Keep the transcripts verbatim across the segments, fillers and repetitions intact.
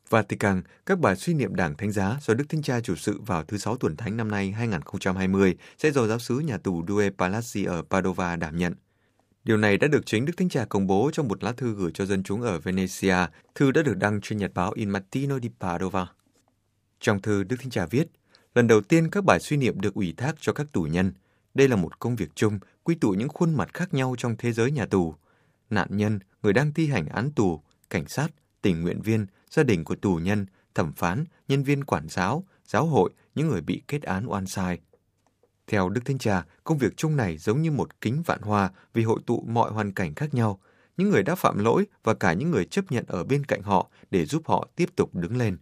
Vatican, các bài suy niệm Đảng Thánh Giá do Đức Thánh Cha chủ sự vào thứ Sáu Tuần Thánh năm nay hai không hai không sẽ do giáo xứ nhà tù Due Palazzi ở Padova đảm nhận. Điều này đã được chính Đức Thánh Cha công bố trong một lá thư gửi cho dân chúng ở Venezia. Thư đã được đăng trên nhật báo Il Mattino di Padova. Trong thư, Đức Thánh Cha viết, lần đầu tiên các bài suy niệm được ủy thác cho các tù nhân. Đây là một công việc chung, quy tụ những khuôn mặt khác nhau trong thế giới nhà tù. Nạn nhân, người đang thi hành án tù, cảnh sát, tình nguyện viên, gia đình của tù nhân, thẩm phán, nhân viên quản giáo, giáo hội, những người bị kết án oan sai. Theo Đức Thánh Cha, công việc chung này giống như một kính vạn hoa vì hội tụ mọi hoàn cảnh khác nhau, những người đã phạm lỗi và cả những người chấp nhận ở bên cạnh họ để giúp họ tiếp tục đứng lên.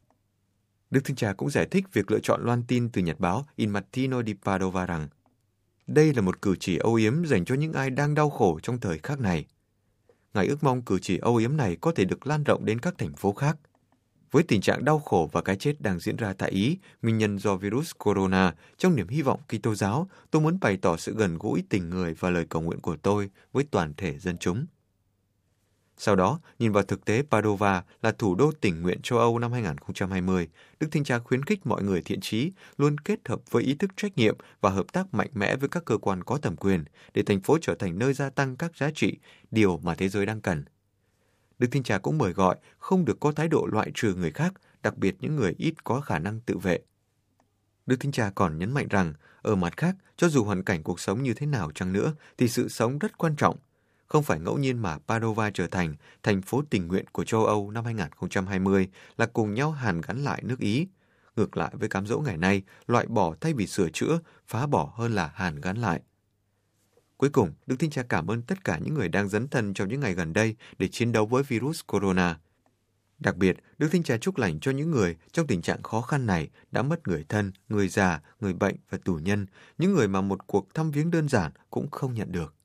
Đức Thánh Cha cũng giải thích việc lựa chọn loan tin từ nhật báo Il Mattino di Padova rằng đây là một cử chỉ âu yếm dành cho những ai đang đau khổ trong thời khắc này. Ngài ước mong cử chỉ âu yếm này có thể được lan rộng đến các thành phố khác. Với tình trạng đau khổ và cái chết đang diễn ra tại Ý, nguyên nhân do virus corona, trong niềm hy vọng Kitô giáo, tôi muốn bày tỏ sự gần gũi tình người và lời cầu nguyện của tôi với toàn thể dân chúng. Sau đó, nhìn vào thực tế Padova là thủ đô tình nguyện châu Âu năm hai không hai không, Đức Thánh Cha khuyến khích mọi người thiện chí luôn kết hợp với ý thức trách nhiệm và hợp tác mạnh mẽ với các cơ quan có thẩm quyền để thành phố trở thành nơi gia tăng các giá trị, điều mà thế giới đang cần. Đức Thánh Cha cũng mời gọi không được có thái độ loại trừ người khác, đặc biệt những người ít có khả năng tự vệ. Đức Thánh Cha còn nhấn mạnh rằng, ở mặt khác, cho dù hoàn cảnh cuộc sống như thế nào chăng nữa, thì sự sống rất quan trọng. Không phải ngẫu nhiên mà Padova trở thành thành phố tình nguyện của châu Âu năm hai không hai không là cùng nhau hàn gắn lại nước Ý. Ngược lại với cám dỗ ngày nay, loại bỏ thay vì sửa chữa, phá bỏ hơn là hàn gắn lại. Cuối cùng, Đức Thánh Cha cảm ơn tất cả những người đang dấn thân trong những ngày gần đây để chiến đấu với virus corona. Đặc biệt, Đức Thánh Cha chúc lành cho những người trong tình trạng khó khăn này đã mất người thân, người già, người bệnh và tù nhân, những người mà một cuộc thăm viếng đơn giản cũng không nhận được.